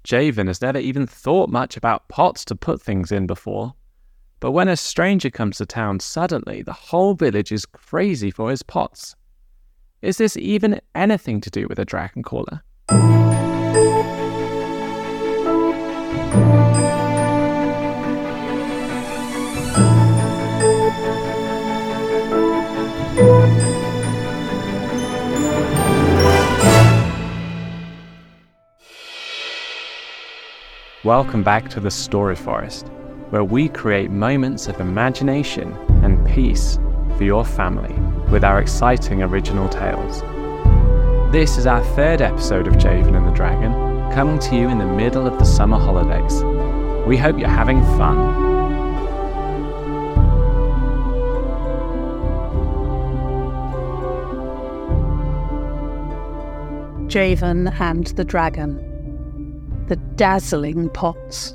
Javen has never even thought much about pots to put things in before. But when a stranger comes to town suddenly, the whole village is crazy for his pots. Is this even anything to do with a dragon caller? Welcome back to the Story Forest, where we create moments of imagination and peace for your family with our exciting original tales. This is our third episode of Javen and the Dragon, coming to you in the middle of the summer holidays. We hope you're having fun. Javen and the Dragon. The dazzling pots.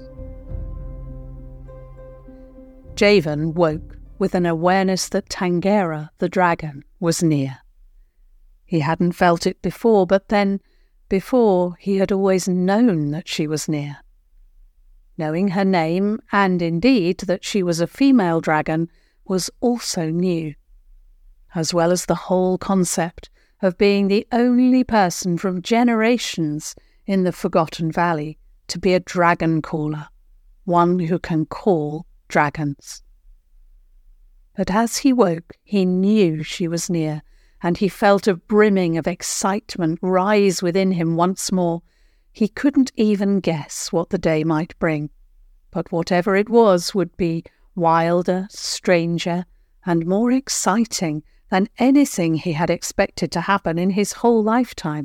Javen woke with an awareness that Tangera, the dragon, was near. He hadn't felt it before, but then, before, he had always known that she was near. Knowing her name, and indeed that she was a female dragon, was also new, as well as the whole concept of being the only person from generations in the Forgotten Valley to be a dragon caller, one who can call dragons. But as he woke, he knew she was near, and he felt a brimming of excitement rise within him once more. He couldn't even guess what the day might bring, but whatever it was would be wilder, stranger, and more exciting than anything he had expected to happen in his whole lifetime.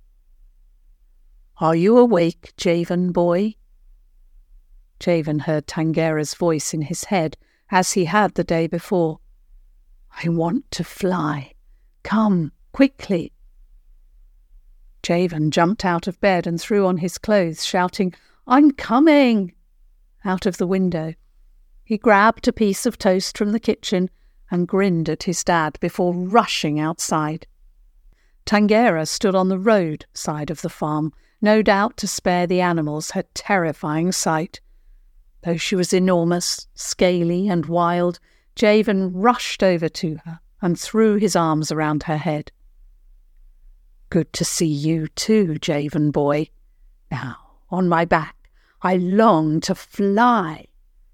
"Are you awake, Javen boy?" Javen heard Tangera's voice in his head, as he had the day before. "I want to fly. Come, quickly." Javen jumped out of bed and threw on his clothes, shouting, "I'm coming!" out of the window. He grabbed a piece of toast from the kitchen and grinned at his dad before rushing outside. Tangera stood on the road side of the farm, no doubt to spare the animals her terrifying sight. Though she was enormous, scaly and wild, Javen rushed over to her and threw his arms around her head. "Good to see you too, Javen boy. Now, on my back, I long to fly."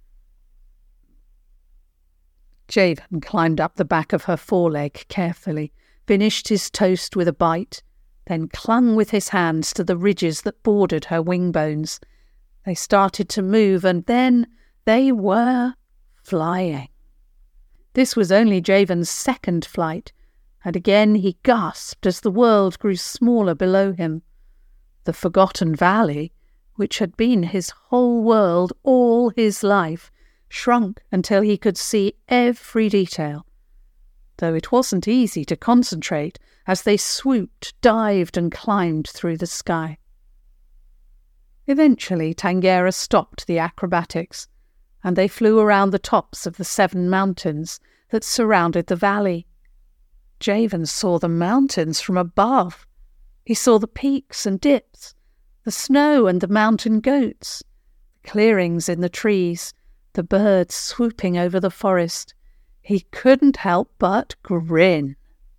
Javen climbed up the back of her foreleg carefully, finished his toast with a bite, then clung with his hands to the ridges that bordered her wing bones. They started to move, and then they were flying. This was only Javen's second flight, and again he gasped as the world grew smaller below him. The Forgotten Valley, which had been his whole world all his life, shrunk until he could see every detail, though it wasn't easy to concentrate as they swooped, dived and climbed through the sky. Eventually Tangera stopped the acrobatics, and they flew around the tops of the 7 mountains that surrounded the valley. Javen saw the mountains from above. He saw the peaks and dips, the snow and the mountain goats, the clearings in the trees, the birds swooping over the forest. He couldn't help but grin.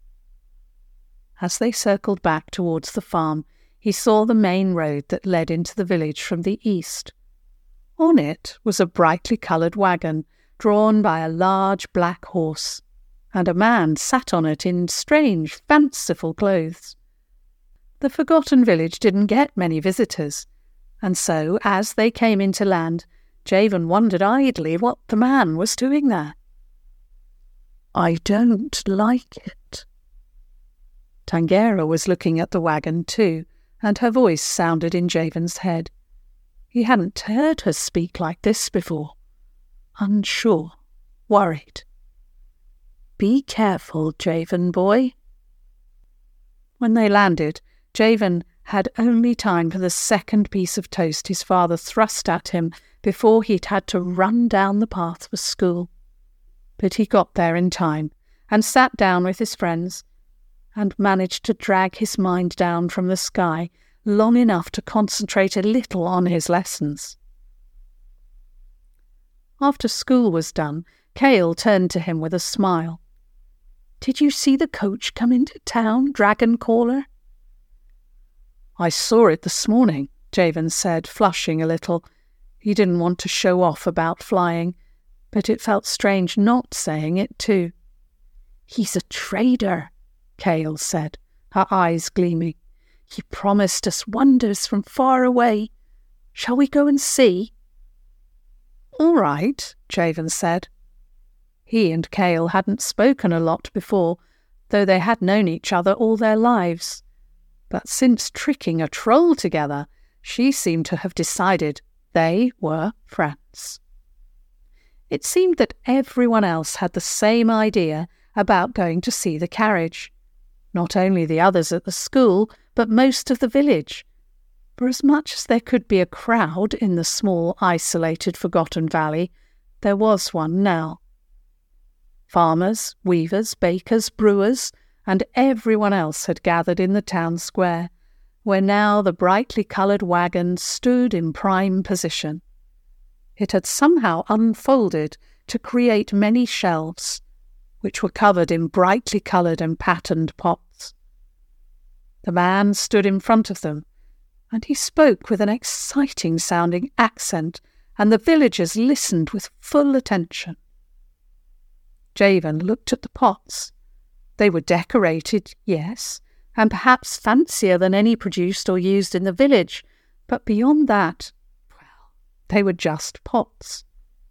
As they circled back towards the farm, he saw the main road that led into the village from the east. On it was a brightly coloured wagon drawn by a large black horse, and a man sat on it in strange, fanciful clothes. The Forgotten Village didn't get many visitors, and so, as they came into land, Javen wondered idly what the man was doing there. "I don't like it." Tangera was looking at the wagon too, and her voice sounded in Javen's head. He hadn't heard her speak like this before. Unsure, worried. "Be careful, Javen boy." When they landed, Javen had only time for the second piece of toast his father thrust at him before he'd had to run down the path for school. But he got there in time and sat down with his friends and managed to drag his mind down from the sky, long enough to concentrate a little on his lessons. After school was done, Cale turned to him with a smile. "Did you see the coach come into town, Dragon Caller?" "I saw it this morning," Javen said, flushing a little. He didn't want to show off about flying, but it felt strange not saying it too. "He's a trader," Cale said, her eyes gleaming. "He promised us wonders from far away. Shall we go and see?" "All right," Javen said. He and Cale hadn't spoken a lot before, though they had known each other all their lives. But since tricking a troll together, she seemed to have decided they were friends. It seemed that everyone else had the same idea about going to see the carriage. Not only the others at the school, but most of the village. For as much as there could be a crowd in the small, isolated, forgotten valley, there was one now. Farmers, weavers, bakers, brewers, and everyone else had gathered in the town square, where now the brightly coloured wagon stood in prime position. It had somehow unfolded to create many shelves, which were covered in brightly coloured and patterned pots. The man stood in front of them, and he spoke with an exciting-sounding accent, and the villagers listened with full attention. Javen looked at the pots. They were decorated, yes, and perhaps fancier than any produced or used in the village, but beyond that, well, they were just pots.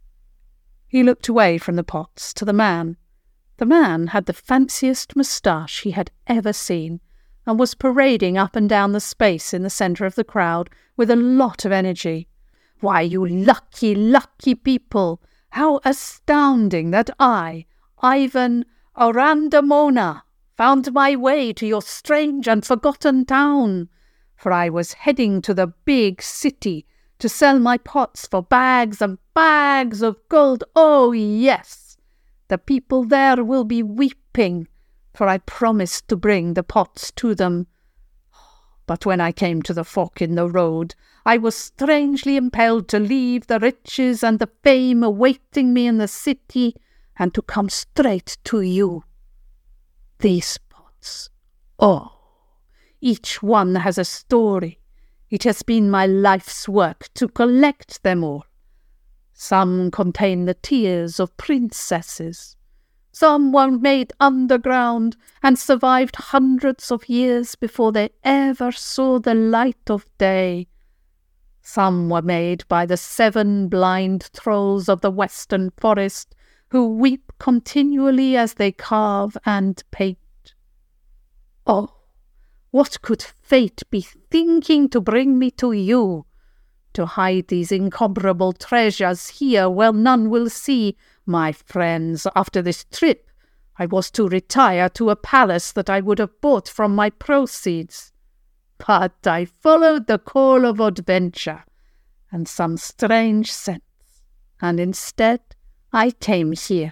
He looked away from the pots to the man. The man had the fanciest moustache he had ever seen, and was parading up and down the space in the centre of the crowd with a lot of energy. "Why, you lucky, lucky people! How astounding that I, Ivan Arandamona, found my way to your strange and forgotten town, for I was heading to the big city to sell my pots for bags and bags of gold. Oh, yes! The people there will be weeping, for I promised to bring the pots to them. But when I came to the fork in the road, I was strangely impelled to leave the riches and the fame awaiting me in the city, and to come straight to you. These pots, oh, each one has a story. It has been my life's work to collect them all. Some contain the tears of princesses. Some were made underground and survived hundreds of years before they ever saw the light of day. Some were made by the 7 blind trolls of the western forest, who weep continually as they carve and paint. Oh, what could fate be thinking to bring me to you, to hide these incomparable treasures here where none will see? My friends, after this trip, I was to retire to a palace that I would have bought from my proceeds. But I followed the call of adventure and some strange sense, and instead I came here.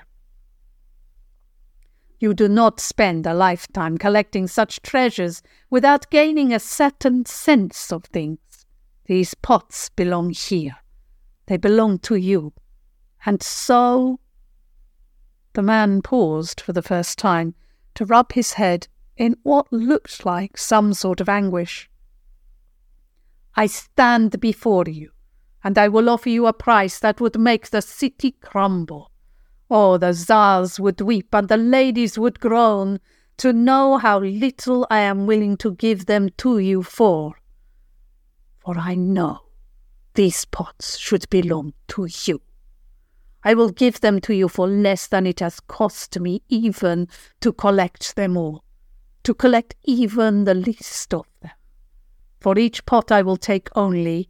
You do not spend a lifetime collecting such treasures without gaining a certain sense of things. These pots belong here. They belong to you. And so... The man paused for the first time to rub his head in what looked like some sort of anguish. I stand before you, and I will offer you a price that would make the city crumble. Oh, the Tsars would weep and the ladies would groan to know how little I am willing to give them to you for. For I know these pots should belong to you. I will give them to you for less than it has cost me even to collect them all, to collect even the least of them. For each pot I will take only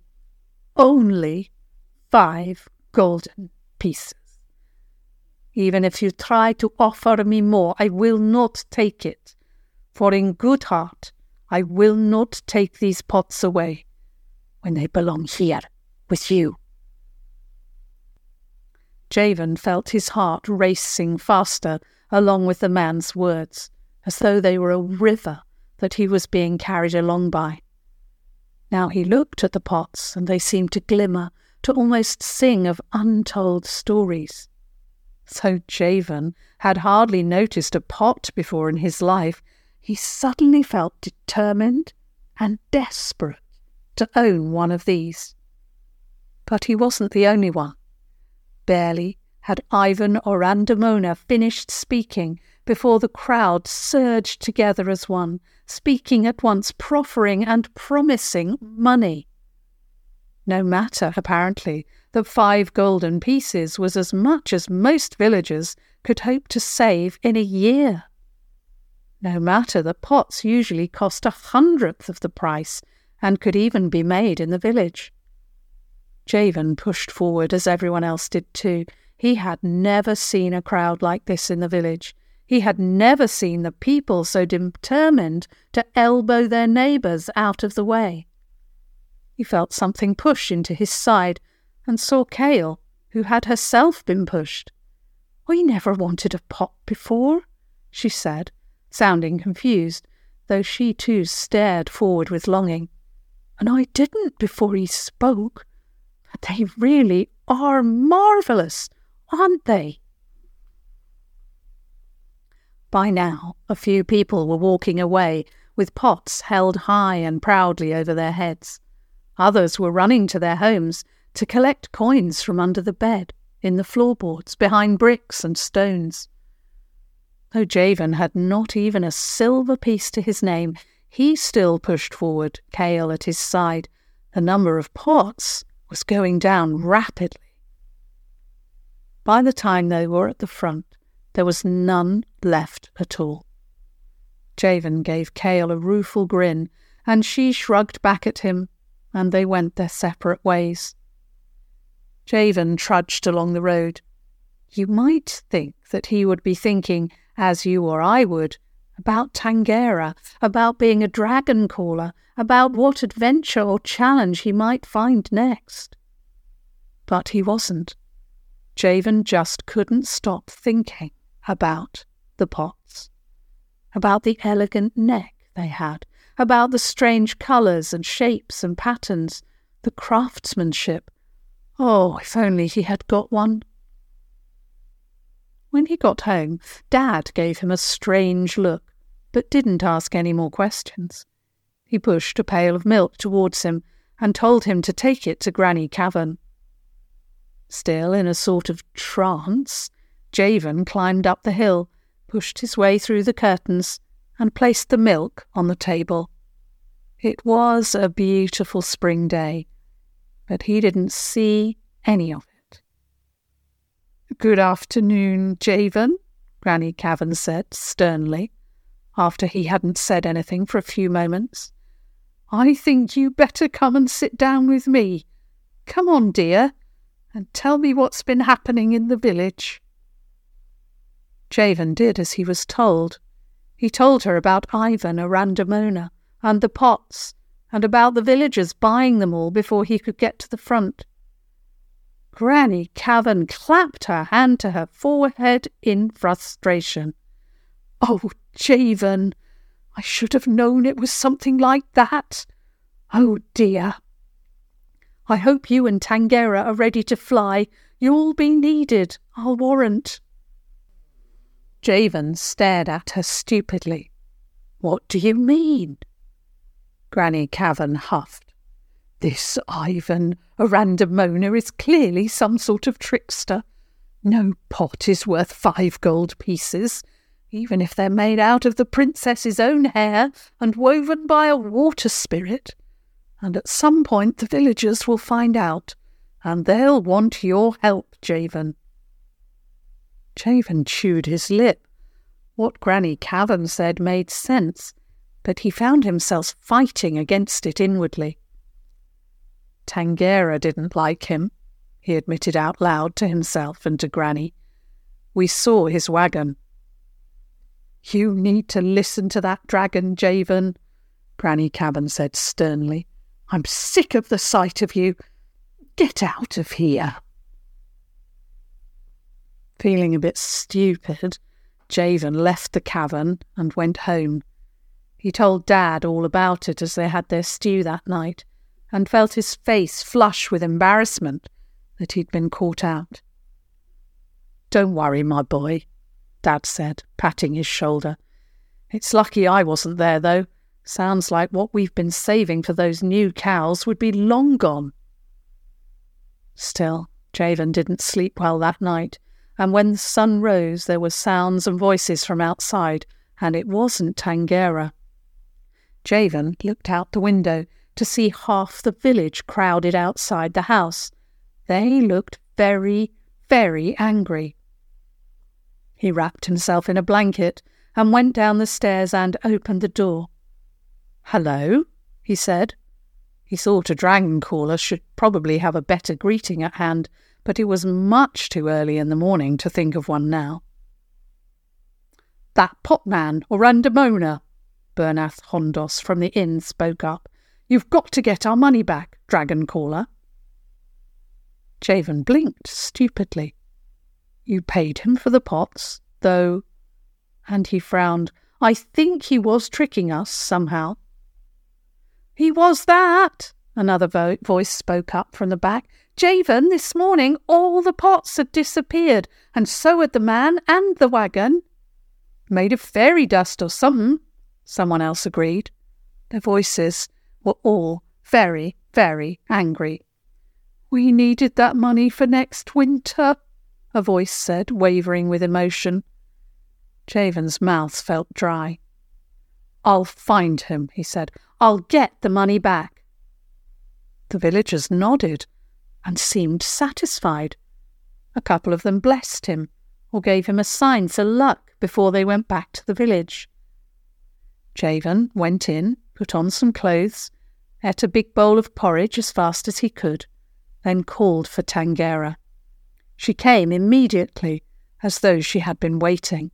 5 golden pieces. Even if you try to offer me more, I will not take it, for in good heart I will not take these pots away when they belong here with you. Javen felt his heart racing faster along with the man's words, as though they were a river that he was being carried along by. Now he looked at the pots, and they seemed to glimmer, to almost sing of untold stories. Though Javan had hardly noticed a pot before in his life, he suddenly felt determined and desperate to own one of these. But he wasn't the only one. Barely had Ivan Orandamona finished speaking before the crowd surged together as one, speaking at once, proffering and promising money. No matter, apparently, that 5 golden pieces was as much as most villagers could hope to save in a year. No matter that pots usually cost 100th of the price and could even be made in the village. Javan pushed forward as everyone else did too. He had never seen a crowd like this in the village. He had never seen the people so determined to elbow their neighbours out of the way. He felt something push into his side and saw Kale, who had herself been pushed. "I never wanted a pot before," she said, sounding confused, though she too stared forward with longing. "And I didn't before he spoke. But they really are marvellous, aren't they?" By now, a few people were walking away, with pots held high and proudly over their heads. Others were running to their homes to collect coins from under the bed, in the floorboards, behind bricks and stones. Though Javan had not even a silver piece to his name, he still pushed forward, Kale at his side. The number of pots was going down rapidly. By the time they were at the front, there was none left at all. Javan gave Kale a rueful grin, and she shrugged back at him, and they went their separate ways. Javan trudged along the road. You might think that he would be thinking, as you or I would, about Tangera, about being a dragon caller, about what adventure or challenge he might find next. But he wasn't. Javan just couldn't stop thinking about the pots, about the elegant neck they had, about the strange colours and shapes and patterns, the craftsmanship. Oh, if only he had got one. When he got home, Dad gave him a strange look, but didn't ask any more questions. He pushed a pail of milk towards him and told him to take it to Granny Cavan. Still in a sort of trance, Javan climbed up the hill, pushed his way through the curtains, and placed the milk on the table. It was a beautiful spring day, but he didn't see any of it. "Good afternoon, Javan," Granny Cavan said sternly, after he hadn't said anything for a few moments. "I think you better come and sit down with me. Come on, dear, and tell me what's been happening in the village." Javan did as he was told. He told her about Ivan Orandamona and the pots, and about the villagers buying them all before he could get to the front. Granny Cavan clapped her hand to her forehead in frustration. "Oh, Javan, I should have known it was something like that. Oh, dear. I hope you and Tangera are ready to fly. You'll be needed, I'll warrant." Javan stared at her stupidly. "What do you mean?" Granny Cavan huffed. "This Ivan Orandamona is clearly some sort of trickster. No pot is worth 5 gold pieces, even if they're made out of the princess's own hair and woven by a water spirit. And at some point the villagers will find out, and they'll want your help, Javan." Javan chewed his lip. What Granny Cavan said made sense, but he found himself fighting against it inwardly. Tangera didn't like him, he admitted out loud to himself and to Granny. "We saw his wagon." "You need to listen to that dragon, Javan," Granny Cavan said sternly. "I'm sick of the sight of you. Get out of here." Feeling a bit stupid, Javan left the cavern and went home. He told Dad all about it as they had their stew that night, and felt his face flush with embarrassment that he'd been caught out. "Don't worry, my boy," Dad said, patting his shoulder. "It's lucky I wasn't there, though. Sounds like what we've been saving for those new cows would be long gone." Still, Javen didn't sleep well that night, and when the sun rose there were sounds and voices from outside, and it wasn't Tangera. Javen looked out the window to see half the village crowded outside the house. They looked very, very angry. He wrapped himself in a blanket and went down the stairs and opened the door. "Hello," he said. He thought a dragon caller should probably have a better greeting at hand, but it was much too early in the morning to think of one now. "That potman, Orandamona," Bernath Hondos from the inn spoke up. "You've got to get our money back, dragon caller." Javen blinked stupidly. "You paid him for the pots, though," and he frowned. "I think he was tricking us somehow." "He was that," another voice spoke up from the back. "Javen, this morning all the pots had disappeared, and so had the man and the wagon." "Made of fairy dust or something," someone else agreed. Their voices were all very, very angry. "We needed that money for next winter," a voice said, wavering with emotion. Javen's mouth felt dry. "I'll find him," he said. "I'll get the money back." The villagers nodded and seemed satisfied. A couple of them blessed him or gave him a sign for luck before they went back to the village. Javen went in, put on some clothes, ate a big bowl of porridge as fast as he could, then called for Tangera. She came immediately, as though she had been waiting.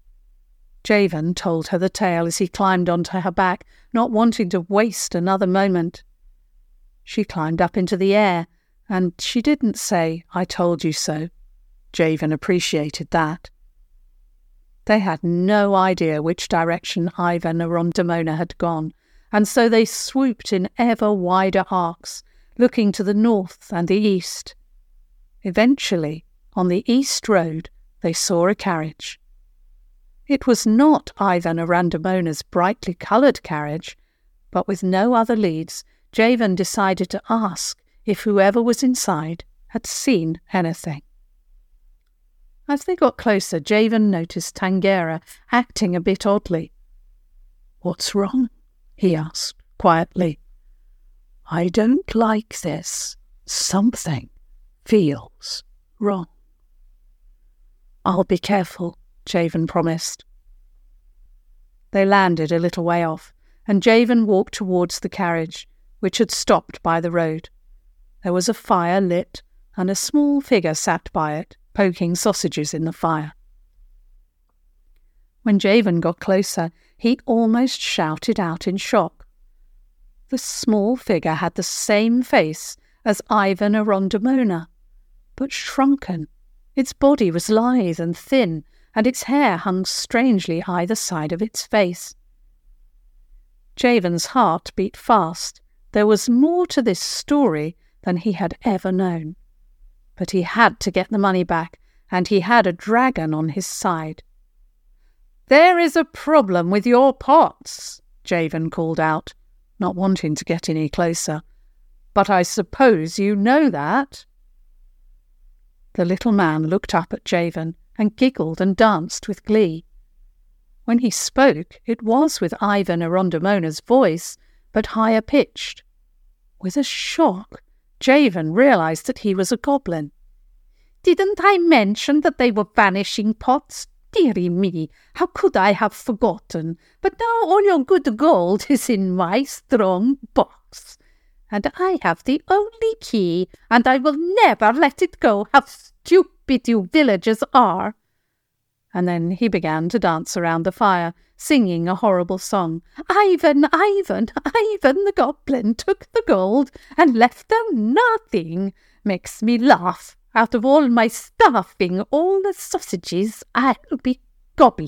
Javen told her the tale as he climbed onto her back, not wanting to waste another moment. She climbed up into the air, and she didn't say, "I told you so." Javen appreciated that. They had no idea which direction Ivan Orandamona had gone, and so they swooped in ever wider arcs, looking to the north and the east. Eventually, on the east road, they saw a carriage. It was not Ivan Orandamona's brightly coloured carriage, but with no other leads, Javen decided to ask if whoever was inside had seen anything. As they got closer, Javen noticed Tangera acting a bit oddly. "What's wrong?" he asked quietly. "I don't like this. Something feels wrong." "I'll be careful," Javen promised. They landed a little way off, and Javen walked towards the carriage, which had stopped by the road. There was a fire lit, and a small figure sat by it, poking sausages in the fire. When Javen got closer, he almost shouted out in shock. The small figure had the same face as Ivan Orandamona, but shrunken. Its body was lithe and thin, and its hair hung strangely either side of its face. Javen's heart beat fast. There was more to this story than he had ever known. But he had to get the money back, and he had a dragon on his side. "There is a problem with your pots," Javen called out, not wanting to get any closer. "But I suppose you know that." The little man looked up at Javen and giggled and danced with glee. When he spoke, it was with Ivan Orandamona's voice, but higher pitched. With a shock, Javen realized that he was a goblin. "Didn't I mention that they were vanishing pots? Dearie me, how could I have forgotten? But now all your good gold is in my strong box, and I have the only key, and I will never let it go. How stupid you villagers are!" And then he began to dance around the fire, singing a horrible song. "Ivan, Ivan, Ivan the goblin took the gold and left them nothing. Makes me laugh. Out of all my stuffing, all the sausages I'll be gobbling."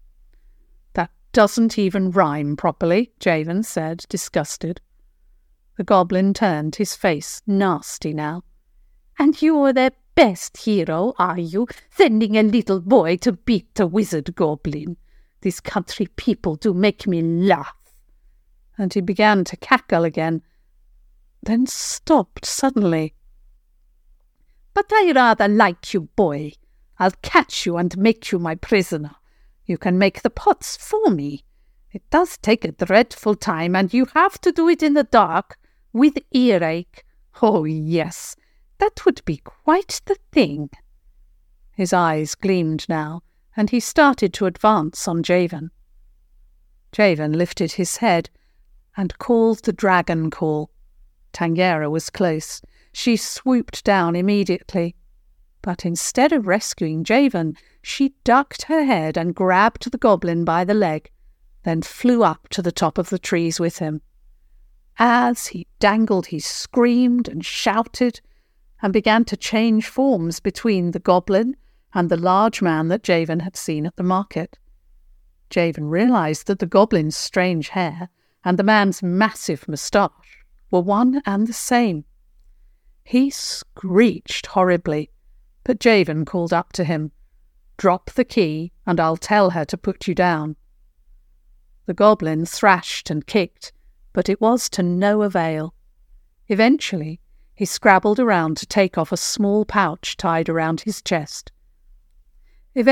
"That doesn't even rhyme properly," Javen said, disgusted. The goblin turned, his face nasty now. "And you're their best hero, are you, sending a little boy to beat the wizard goblin? These country people do make me laugh." And he began to cackle again, then stopped suddenly. "But I rather like you, boy. I'll catch you and make you my prisoner. You can make the pots for me. It does take a dreadful time, and you have to do it in the dark, with earache. Oh, yes, that would be quite the thing." His eyes gleamed now, and he started to advance on Javen. Javen lifted his head and called the dragon call. Tangera was close. She swooped down immediately. But instead of rescuing Javen, she ducked her head and grabbed the goblin by the leg, then flew up to the top of the trees with him. As he dangled, he screamed and shouted and began to change forms between the goblin and the large man that Javen had seen at the market. Javen realized that the goblin's strange hair and the man's massive moustache were one and the same. He screeched horribly, but Javen called up to him, "Drop the key, and I'll tell her to put you down." The goblin thrashed and kicked, but it was to no avail. Eventually, he scrabbled around to take off a small pouch tied around his chest. And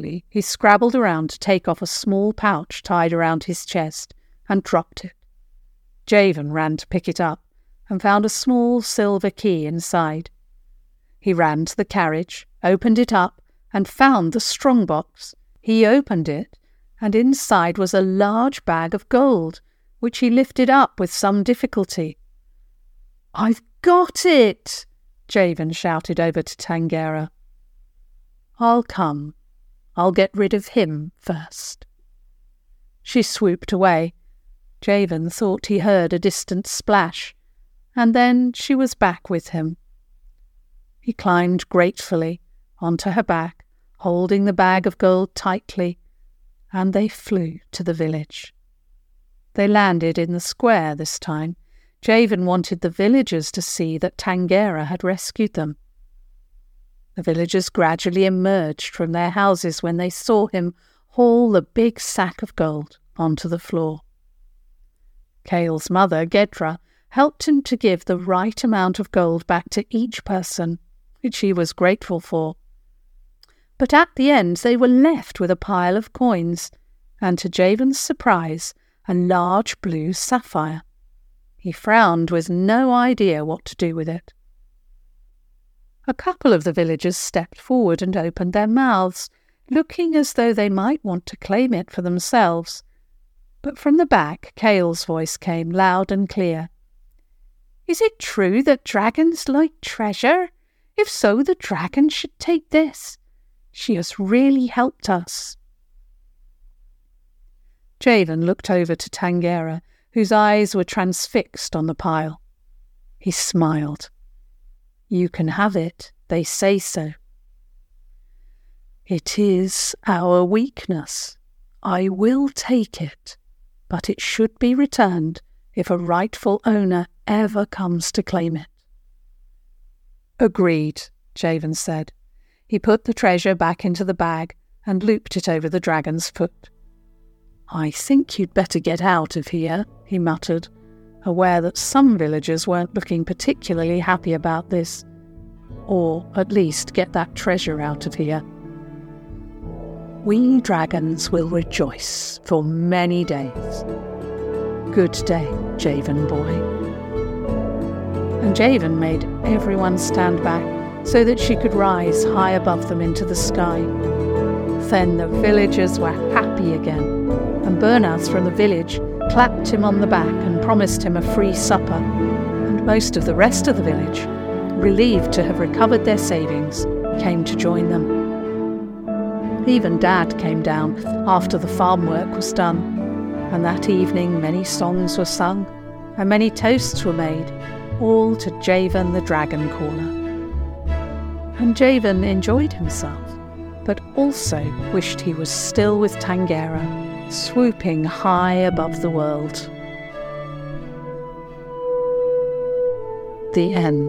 dropped it. Javen ran to pick it up and found a small silver key inside. He ran to the carriage, opened it up, and found the strongbox. He opened it, and inside was a large bag of gold, which he lifted up with some difficulty. "I've got it!" Javen shouted over to Tangera. "I'll come. I'll get rid of him first." She swooped away. Javen thought he heard a distant splash, and then she was back with him. He climbed gratefully onto her back, holding the bag of gold tightly, and they flew to the village. They landed in the square this time. Javen wanted the villagers to see that Tangera had rescued them. The villagers gradually emerged from their houses when they saw him haul the big sack of gold onto the floor. Cale's mother, Gedra, helped him to give the right amount of gold back to each person, which he was grateful for. But at the end they were left with a pile of coins, and to Javen's surprise, a large blue sapphire. He frowned with no idea what to do with it. A couple of the villagers stepped forward and opened their mouths, looking as though they might want to claim it for themselves. But from the back, Cale's voice came loud and clear. "Is it true that dragons like treasure? If so, the dragon should take this. She has really helped us." Javen looked over to Tangera, whose eyes were transfixed on the pile. He smiled. "You can have it, they say so." "It is our weakness. I will take it, but it should be returned if a rightful owner ever comes to claim it." "Agreed," Javen said. He put the treasure back into the bag and looped it over the dragon's foot. "I think you'd better get out of here," he muttered, aware that some villagers weren't looking particularly happy about this. Or at least get that treasure out of here. "We dragons will rejoice for many days. Good day, Javen boy." And Javen made everyone stand back so that she could rise high above them into the sky. Then the villagers were happy again, and Bernaz from the village clapped him on the back and promised him a free supper, and most of the rest of the village, relieved to have recovered their savings, came to join them. Even Dad came down after the farm work was done, and that evening many songs were sung and many toasts were made, all to Javen the Dragon Caller. And Javen enjoyed himself, but also wished he was still with Tangera, swooping high above the world. The end.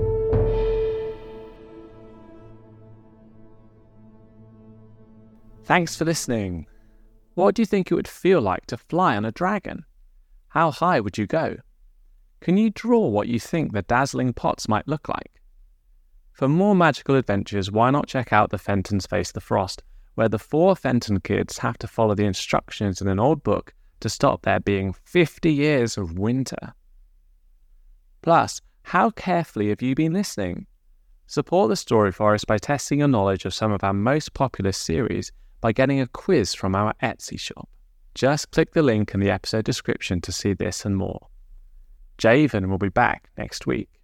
Thanks for listening. What do you think it would feel like to fly on a dragon? How high would you go? Can you draw what you think the dazzling pots might look like? For more magical adventures, why not check out The Fentons Face the Frost, where the 4 Fenton kids have to follow the instructions in an old book to stop there being 50 years of winter. Plus, how carefully have you been listening? Support the Story Forest by testing your knowledge of some of our most popular series by getting a quiz from our Etsy shop. Just click the link in the episode description to see this and more. Javen will be back next week.